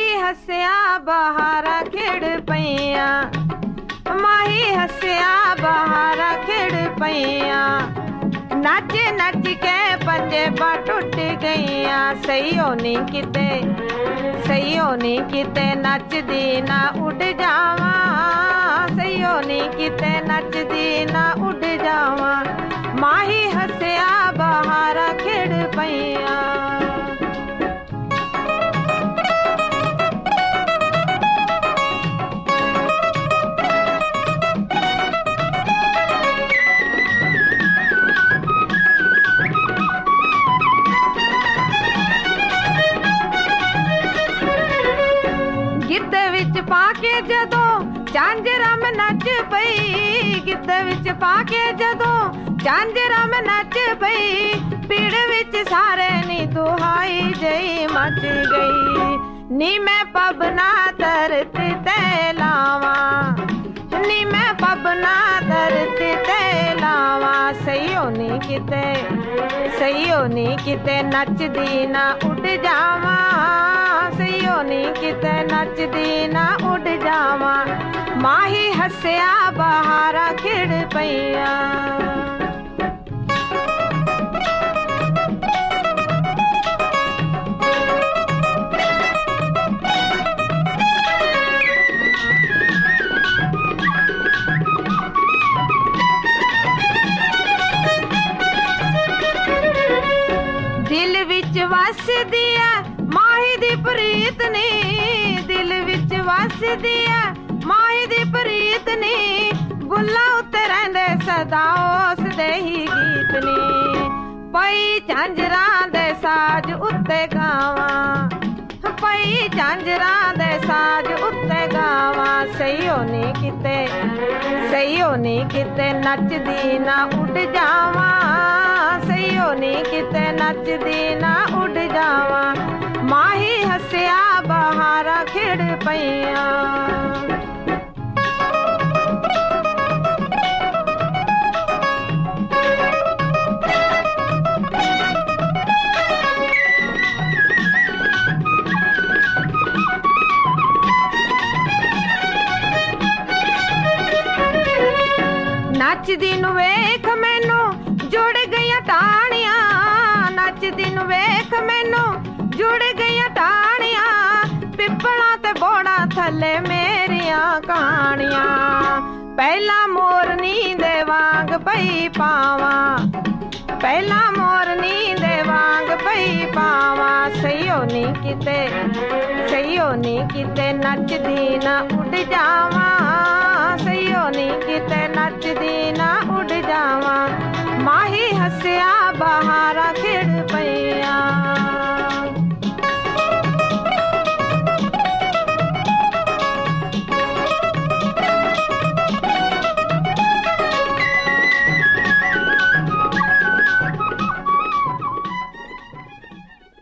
माही हसिया बहारा खेड़ पैया, माही हसिया बहारा खेड़ पैया। नच नच के पंजेबा टुट गईया, सही होनी किते, सही होनी किते नचदी ना उड़ जावा, सही होनी किते नचदी ना उड़ जावा। माही हसिया बहारा खेड़ पैया। गिद्ध विच पाके जदों झांजरा में नच पई, गिद्ध विच पाके जदों झांजरा में नच पई। पीड़ विच सारे नी दुहाई जई मच गई, नी मैं पबना धरती ते लावा, नी मैं पबना धरती ते लावा। सही होनी किते, सही होनी किते नचदी ना उड़ जावा, सही होनी किते नचदी ना उड़ जावा। माही हसिया बहारा खेड़ पैया। दिल विच वसदी है माही दी प्रीत नी, दिल विच वसदी है माही दी प्रीत नी। बुल्ला उत्ते रहिंदे सदा उस दे ही गीत नी, पई झांजरा दे साज उत्ते गावा, पई झांजरा दे साज उत्ते गावा। सही होनी किते, सही होनी किते नचदी ना उड़ जावा, सही होनी किते नचदी ना उड़ जावा। माही हसिया बहारा खेड़ पैया। नचदी नू वेख मैनू जुड़ गईयां टाणियां, नचदी नू वेख मैनू जुड़ गईयां टाणियां। पिपला ते बोड़ा थले मेरियां कहानियां, पहला मोरनी दे वांग पई पावा, पहला मोरनी दे वांग पई पावा। सही होनी किते, सही होनी किते नचदी ना उड़ जावा, सही होनी किते नचदी ना उड़ जावा। माही हसिया बहारा खेड़ पैया।